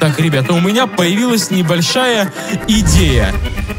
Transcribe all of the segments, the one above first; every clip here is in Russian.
Так, ребята, у меня появилась небольшая идея.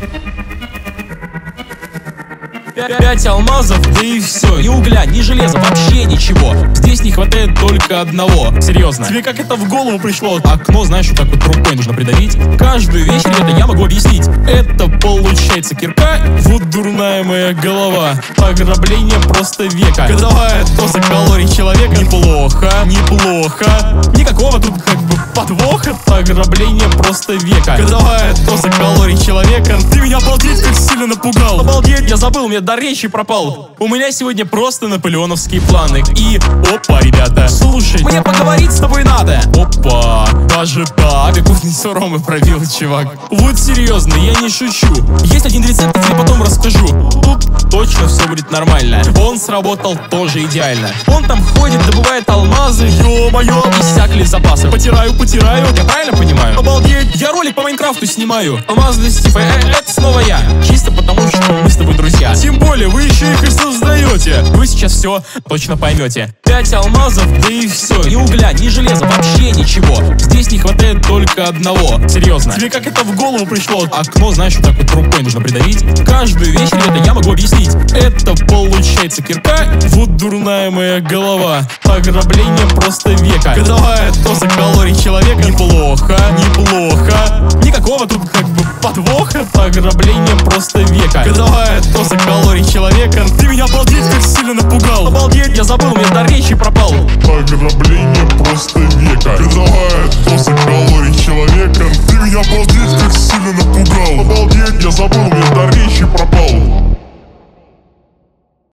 5 алмазов, да и все. Ни угля, ни железа, вообще ничего. Здесь не хватает только одного. Серьезно. Тебе как это в голову пришло? Окно, знаешь, вот так вот рукой нужно придавить. Каждую вещь, ребята, я могу объяснить. Это получается кирка, вот дурная моя голова. Ограбление просто века. Годовая доза калорий человека. Неплохо, неплохо. Никакого тут как бы подвоха. Ограбление просто века. Годовая доза калорий человека. Ты меня, обалдеть, как сильно напугал. Обалдеть, я забыл, мне дар речи пропал. У меня сегодня просто наполеоновские планы. И опа, ребята, слушай, мне поговорить с тобой надо. Опа, даже так. Как кузницу Ромы пробил, чувак. Вот серьезно, я не шучу. Есть один рецепт, я тебе потом расскажу. Тут точно все будет нормально. Он сработал тоже идеально. Он там ходит, добывает алмазы. Ё-моё, иссякли запасы. Потираю, я правильно понимаю? Обалдеть, я ролик по Майнкрафту снимаю. Алмазность, типа, это снова я. Чисто потому, что мы с тобой друзья. Тем более, вы еще их и создаете. Вы сейчас все точно поймете. 5 алмазов, да и все. Ни угля, ни железа, вообще ничего. Здесь не хватает только одного. Серьезно. Тебе как это в голову пришло? Окно, знаешь, вот так вот рукой нужно придавить. Каждую вещь, ребята, я могу объяснить. Это получается кирка, вот дурная моя голова. Ограбление просто века. Годовая доза калорий человека. Неплохо, неплохо. Никакого тут как бы подвоха. Ограбление просто века. Годовая доза калорий человека. Ты меня, обалдеть, как сильно напугал. Обалдеть, я забыл, у меня дар речи пропал. Ограбление просто века. Годовая доза калорий человека. Ты меня, обалдеть, как сильно напугал. Обалдеть, я забыл, у меня дар речи пропал.